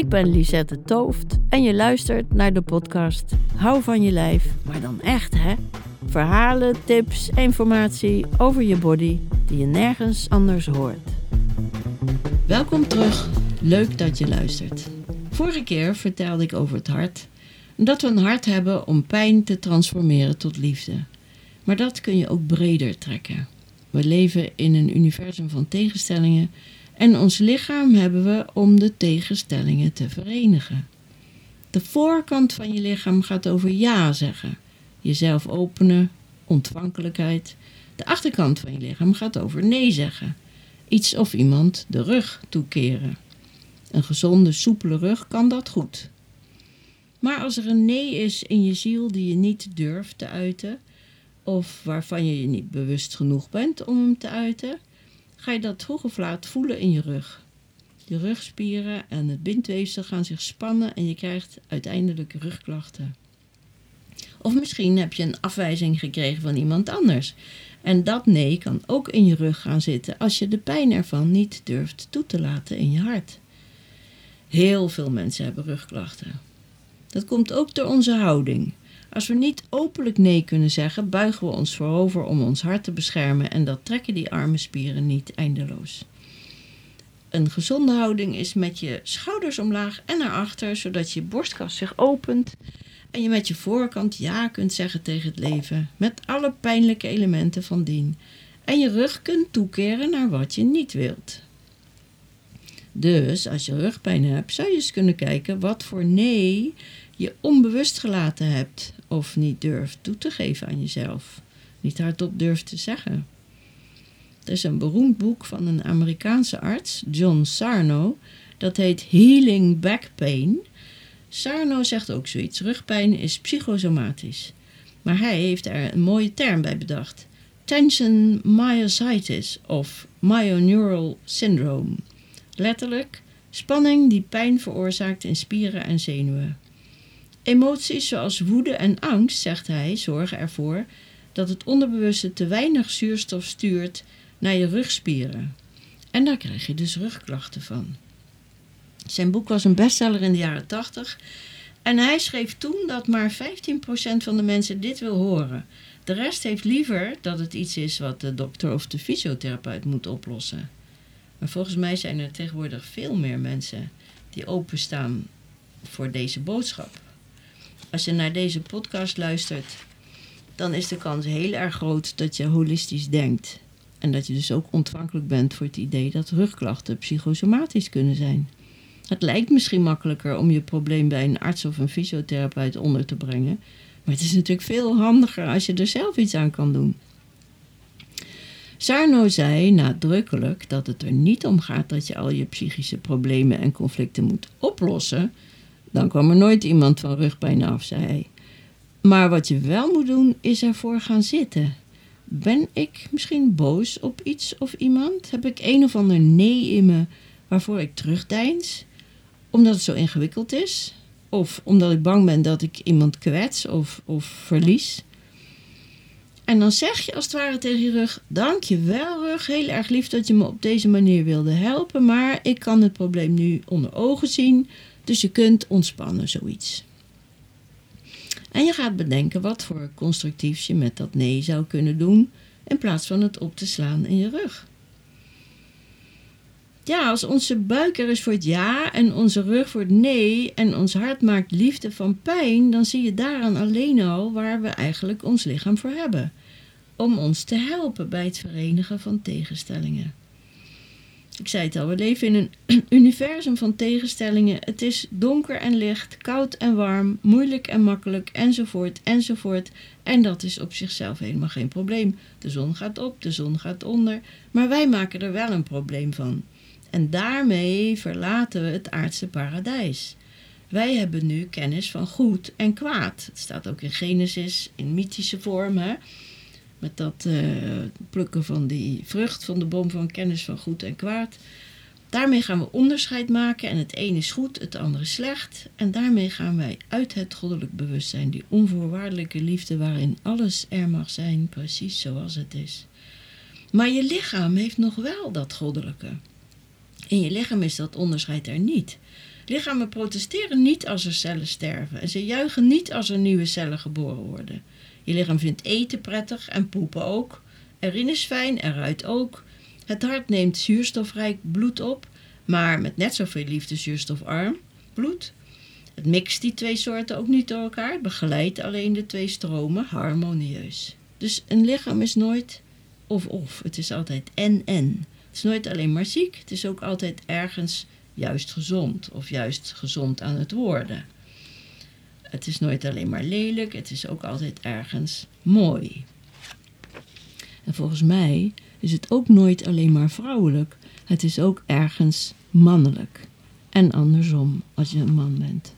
Ik ben Lisette Tooft en je luistert naar de podcast Hou van je lijf, maar dan echt hè? Verhalen, tips, informatie over je body die je nergens anders hoort. Welkom terug, leuk dat je luistert. Vorige keer vertelde ik over het hart. Dat we een hart hebben om pijn te transformeren tot liefde. Maar dat kun je ook breder trekken. We leven in een universum van tegenstellingen en ons lichaam hebben we om de tegenstellingen te verenigen. De voorkant van je lichaam gaat over ja zeggen, jezelf openen, ontvankelijkheid. De achterkant van je lichaam gaat over nee zeggen, iets of iemand de rug toekeren. Een gezonde, soepele rug kan dat goed. Maar als er een nee is in je ziel die je niet durft te uiten, of waarvan je je niet bewust genoeg bent om hem te uiten, ga je dat vroeg of laat voelen in je rug. Je rugspieren en het bindweefsel gaan zich spannen en je krijgt uiteindelijk rugklachten. Of misschien heb je een afwijzing gekregen van iemand anders. En dat nee kan ook in je rug gaan zitten als je de pijn ervan niet durft toe te laten in je hart. Heel veel mensen hebben rugklachten. Dat komt ook door onze houding. Als we niet openlijk nee kunnen zeggen, buigen we ons voorover om ons hart te beschermen en dat trekken die arme spieren niet eindeloos. Een gezonde houding is met je schouders omlaag en naar achter, zodat je borstkas zich opent en je met je voorkant ja kunt zeggen tegen het leven, met alle pijnlijke elementen van dien. En je rug kunt toekeren naar wat je niet wilt. Dus als je rugpijn hebt, zou je eens kunnen kijken wat voor nee je onbewust gelaten hebt of niet durft toe te geven aan jezelf. Niet hardop durft te zeggen. Er is een beroemd boek van een Amerikaanse arts, John Sarno, dat heet Healing Back Pain. Sarno zegt ook zoiets, rugpijn is psychosomatisch. Maar hij heeft er een mooie term bij bedacht. Tension myositis of myoneural syndrome. Letterlijk, spanning die pijn veroorzaakt in spieren en zenuwen. Emoties zoals woede en angst, zegt hij, zorgen ervoor dat het onderbewuste te weinig zuurstof stuurt naar je rugspieren. En daar krijg je dus rugklachten van. Zijn boek was een bestseller in de jaren 80 en hij schreef toen dat maar 15% van de mensen dit wil horen. De rest heeft liever dat het iets is wat de dokter of de fysiotherapeut moet oplossen. Maar volgens mij zijn er tegenwoordig veel meer mensen die openstaan voor deze boodschap. Als je naar deze podcast luistert, dan is de kans heel erg groot dat je holistisch denkt. En dat je dus ook ontvankelijk bent voor het idee dat rugklachten psychosomatisch kunnen zijn. Het lijkt misschien makkelijker om je probleem bij een arts of een fysiotherapeut onder te brengen. Maar het is natuurlijk veel handiger als je er zelf iets aan kan doen. Sarno zei nadrukkelijk dat het er niet om gaat dat je al je psychische problemen en conflicten moet oplossen. Dan kwam er nooit iemand van rugpijn af, zei hij. Maar wat je wel moet doen, is ervoor gaan zitten. Ben ik misschien boos op iets of iemand? Heb ik een of ander nee in me waarvoor ik terugdeins? Omdat het zo ingewikkeld is? Of omdat ik bang ben dat ik iemand kwets of verlies? En dan zeg je als het ware tegen je rug, dank je wel rug, heel erg lief dat je me op deze manier wilde helpen, maar ik kan het probleem nu onder ogen zien, dus je kunt ontspannen, zoiets. En je gaat bedenken wat voor constructiefs je met dat nee zou kunnen doen, in plaats van het op te slaan in je rug. Ja, als onze buik er is voor het ja en onze rug voor het nee en ons hart maakt liefde van pijn, dan zie je daaraan alleen al waar we eigenlijk ons lichaam voor hebben. Om ons te helpen bij het verenigen van tegenstellingen. Ik zei het al, we leven in een universum van tegenstellingen. Het is donker en licht, koud en warm, moeilijk en makkelijk, enzovoort, enzovoort. En dat is op zichzelf helemaal geen probleem. De zon gaat op, de zon gaat onder, maar wij maken er wel een probleem van. En daarmee verlaten we het aardse paradijs. Wij hebben nu kennis van goed en kwaad. Het staat ook in Genesis, in mythische vorm, hè? Met dat plukken van die vrucht van de boom van kennis van goed en kwaad. Daarmee gaan we onderscheid maken en het een is goed, het andere slecht. En daarmee gaan wij uit het goddelijk bewustzijn, die onvoorwaardelijke liefde waarin alles er mag zijn, precies zoals het is. Maar je lichaam heeft nog wel dat goddelijke. In je lichaam is dat onderscheid er niet. Lichamen protesteren niet als er cellen sterven en ze juichen niet als er nieuwe cellen geboren worden. Je lichaam vindt eten prettig en poepen ook. Erin is fijn, eruit ook. Het hart neemt zuurstofrijk bloed op, maar met net zoveel liefde zuurstofarm bloed. Het mixt die twee soorten ook niet door elkaar, het begeleidt alleen de twee stromen harmonieus. Dus een lichaam is nooit of, het is altijd en. Het is nooit alleen maar ziek, het is ook altijd ergens juist gezond of juist gezond aan het worden. Het is nooit alleen maar lelijk, het is ook altijd ergens mooi. En volgens mij is het ook nooit alleen maar vrouwelijk, het is ook ergens mannelijk. En andersom, als je een man bent.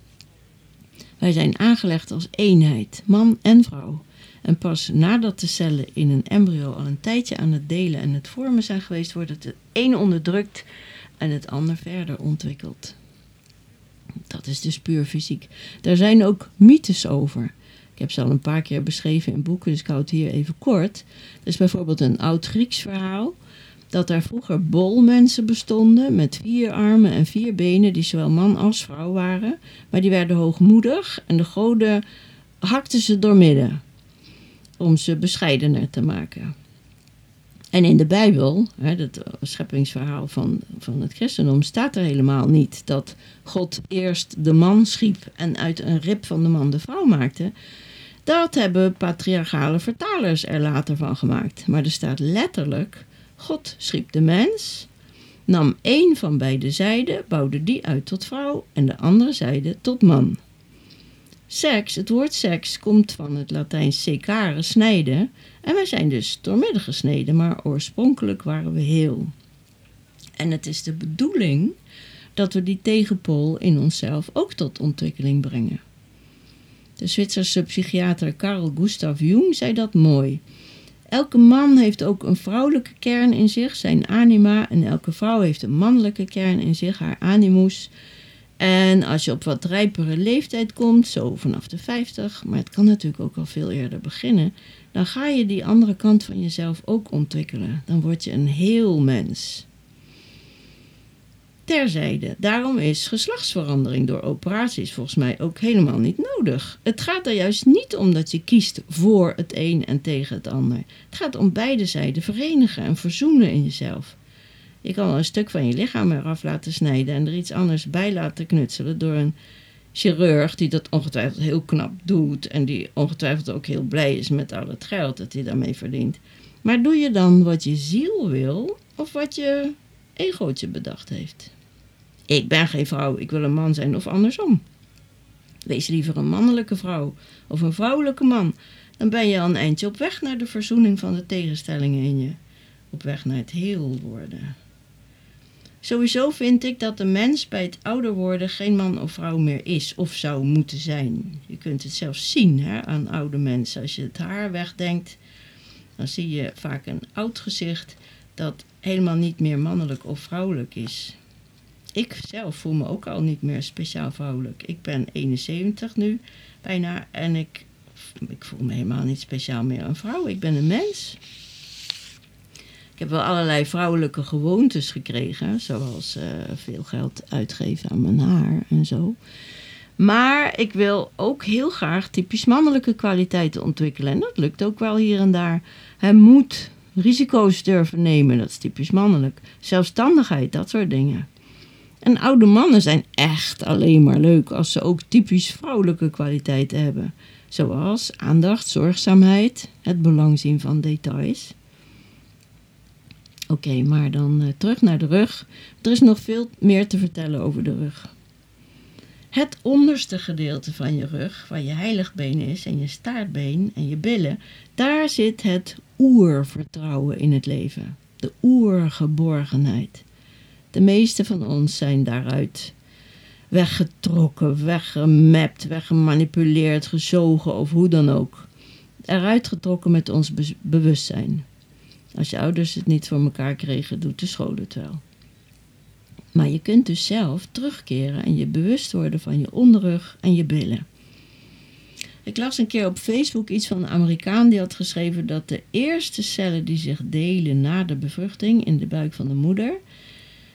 Wij zijn aangelegd als eenheid, man en vrouw. En pas nadat de cellen in een embryo al een tijdje aan het delen en het vormen zijn geweest, wordt het een onderdrukt en het ander verder ontwikkeld. Dat is dus puur fysiek. Daar zijn ook mythes over. Ik heb ze al een paar keer beschreven in boeken, dus ik hou het hier even kort. Er is bijvoorbeeld een oud Grieks verhaal dat er vroeger bolmensen bestonden met 4 armen en 4 benen die zowel man als vrouw waren. Maar die werden hoogmoedig en de goden hakten ze doormidden om ze bescheidener te maken. En in de Bijbel, het scheppingsverhaal van het christendom, staat er helemaal niet dat God eerst de man schiep en uit een rib van de man de vrouw maakte. Dat hebben patriarchale vertalers er later van gemaakt. Maar er staat letterlijk, God schiep de mens, nam 1 van beide zijden, bouwde die uit tot vrouw en de andere zijde tot man. Seks, het woord seks, komt van het Latijns secare, snijden. En wij zijn dus doormidden gesneden, maar oorspronkelijk waren we heel. En het is de bedoeling dat we die tegenpool in onszelf ook tot ontwikkeling brengen. De Zwitserse psychiater Carl Gustav Jung zei dat mooi. Elke man heeft ook een vrouwelijke kern in zich, zijn anima, en elke vrouw heeft een mannelijke kern in zich, haar animus. En als je op wat rijpere leeftijd komt, zo vanaf de 50, maar het kan natuurlijk ook al veel eerder beginnen, dan ga je die andere kant van jezelf ook ontwikkelen. Dan word je een heel mens. Terzijde, daarom is geslachtsverandering door operaties volgens mij ook helemaal niet nodig. Het gaat er juist niet om dat je kiest voor het een en tegen het ander. Het gaat om beide zijden verenigen en verzoenen in jezelf. Je kan wel een stuk van je lichaam eraf laten snijden en er iets anders bij laten knutselen door een chirurg die dat ongetwijfeld heel knap doet en die ongetwijfeld ook heel blij is met al het geld dat hij daarmee verdient. Maar doe je dan wat je ziel wil of wat je egootje bedacht heeft? Ik ben geen vrouw, ik wil een man zijn of andersom. Wees liever een mannelijke vrouw of een vrouwelijke man. Dan ben je al een eindje op weg naar de verzoening van de tegenstellingen in je. Op weg naar het heel worden. Sowieso vind ik dat de mens bij het ouder worden geen man of vrouw meer is of zou moeten zijn. Je kunt het zelfs zien aan oude mensen. Als je het haar wegdenkt, dan zie je vaak een oud gezicht dat helemaal niet meer mannelijk of vrouwelijk is. Ik zelf voel me ook al niet meer speciaal vrouwelijk. Ik ben 71 nu bijna en ik voel me helemaal niet speciaal meer een vrouw. Ik ben een mens. Ik heb wel allerlei vrouwelijke gewoontes gekregen, zoals veel geld uitgeven aan mijn haar en zo. Maar ik wil ook heel graag typisch mannelijke kwaliteiten ontwikkelen. En dat lukt ook wel hier en daar. Hij moet risico's durven nemen, dat is typisch mannelijk. Zelfstandigheid, dat soort dingen. En oude mannen zijn echt alleen maar leuk als ze ook typisch vrouwelijke kwaliteiten hebben. Zoals aandacht, zorgzaamheid, het belang zien van details. Oké, maar dan terug naar de rug. Er is nog veel meer te vertellen over de rug. Het onderste gedeelte van je rug, waar je heiligbeen is en je staartbeen en je billen, daar zit het oervertrouwen in het leven. De oergeborgenheid. De meeste van ons zijn daaruit weggetrokken, weggemapt, weggemanipuleerd, gezogen of hoe dan ook. Eruit getrokken met ons bewustzijn. Als je ouders het niet voor elkaar kregen, doet de school het wel. Maar je kunt dus zelf terugkeren en je bewust worden van je onderrug en je billen. Ik las een keer op Facebook iets van een Amerikaan die had geschreven dat de eerste cellen die zich delen na de bevruchting in de buik van de moeder,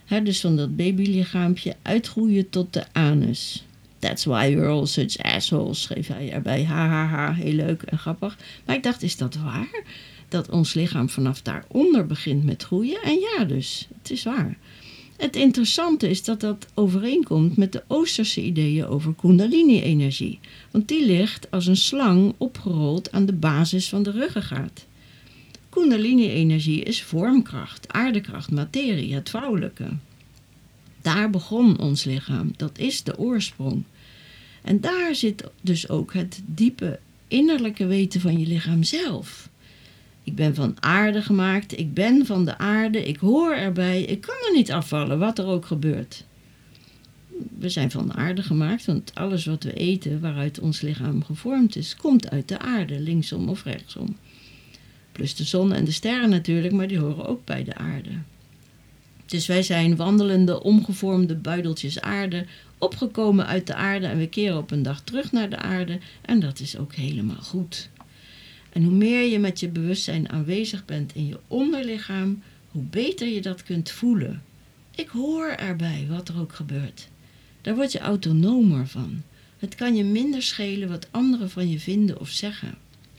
Dus van dat babylichaampje uitgroeien tot de anus. That's why we're all such assholes, schreef hij erbij. Ha, heel leuk en grappig. Maar ik dacht, is dat waar? Dat ons lichaam vanaf daaronder begint met groeien? En ja dus, het is waar. Het interessante is dat dat overeenkomt met de Oosterse ideeën over kundalini-energie. Want die ligt als een slang opgerold aan de basis van de ruggengraat. Kundalini-energie is vormkracht, aardekracht, materie, het vrouwelijke. Daar begon ons lichaam, dat is de oorsprong. En daar zit dus ook het diepe innerlijke weten van je lichaam zelf. Ik ben van aarde gemaakt, ik ben van de aarde, ik hoor erbij, ik kan er niet afvallen, wat er ook gebeurt. We zijn van de aarde gemaakt, want alles wat we eten, waaruit ons lichaam gevormd is, komt uit de aarde, linksom of rechtsom. Plus de zon en de sterren natuurlijk, maar die horen ook bij de aarde. Dus wij zijn wandelende, omgevormde buideltjes aarde, opgekomen uit de aarde en we keren op een dag terug naar de aarde en dat is ook helemaal goed. En hoe meer je met je bewustzijn aanwezig bent in je onderlichaam, hoe beter je dat kunt voelen. Ik hoor erbij, wat er ook gebeurt. Daar word je autonomer van. Het kan je minder schelen wat anderen van je vinden of zeggen.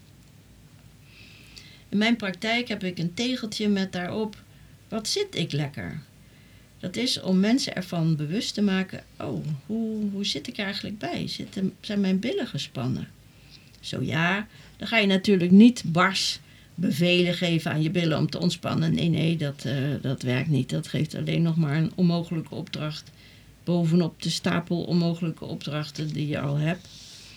In mijn praktijk heb ik een tegeltje met daarop, wat zit ik lekker? Dat is om mensen ervan bewust te maken, hoe zit ik er eigenlijk bij? Zijn mijn billen gespannen? Zo ja, dan ga je natuurlijk niet bars bevelen geven aan je billen om te ontspannen. Nee, dat werkt niet. Dat geeft alleen nog maar een onmogelijke opdracht bovenop de stapel onmogelijke opdrachten die je al hebt.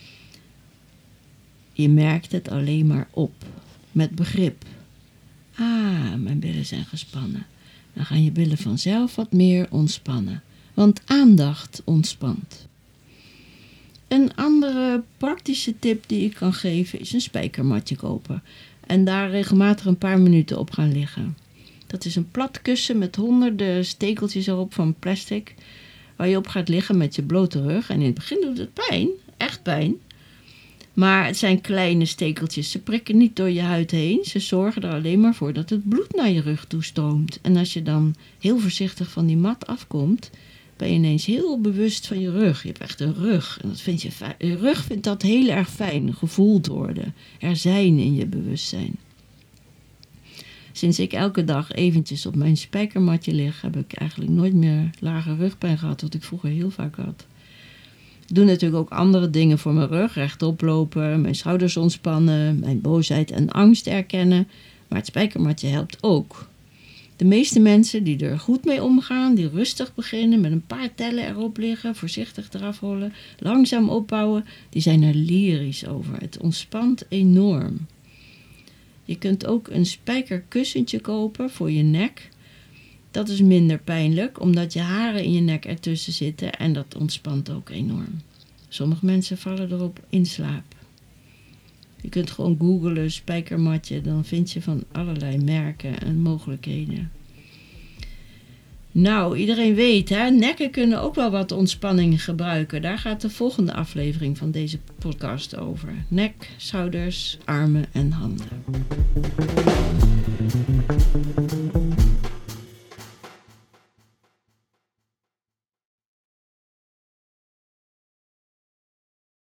Je merkt het alleen maar op, met begrip. Mijn billen zijn gespannen. Dan gaan je billen vanzelf wat meer ontspannen, want aandacht ontspant. Een andere praktische tip die ik kan geven is een spijkermatje kopen en daar regelmatig een paar minuten op gaan liggen. Dat is een plat kussen met honderden stekeltjes erop van plastic, waar je op gaat liggen met je blote rug. En in het begin doet het pijn, echt pijn. Maar het zijn kleine stekeltjes, ze prikken niet door je huid heen. Ze zorgen er alleen maar voor dat het bloed naar je rug toestroomt. En als je dan heel voorzichtig van die mat afkomt, ben je ineens heel bewust van je rug. Je hebt echt een rug. En dat vind je fijn. Je rug vindt dat heel erg fijn, gevoeld worden. Er zijn in je bewustzijn. Sinds ik elke dag eventjes op mijn spijkermatje lig, heb ik eigenlijk nooit meer lage rugpijn gehad, wat ik vroeger heel vaak had. Ik doe natuurlijk ook andere dingen voor mijn rug. Rechtop lopen, mijn schouders ontspannen, mijn boosheid en angst erkennen. Maar het spijkermatje helpt ook. De meeste mensen die er goed mee omgaan, die rustig beginnen, met een paar tellen erop liggen, voorzichtig eraf rollen, langzaam opbouwen, die zijn er lyrisch over. Het ontspant enorm. Je kunt ook een spijkerkussentje kopen voor je nek. Dat is minder pijnlijk, omdat je haren in je nek ertussen zitten en dat ontspant ook enorm. Sommige mensen vallen erop in slaap. Je kunt gewoon googlen spijkermatje, dan vind je van allerlei merken en mogelijkheden. Nou, iedereen weet, nekken kunnen ook wel wat ontspanning gebruiken. Daar gaat de volgende aflevering van deze podcast over. Nek, schouders, armen en handen.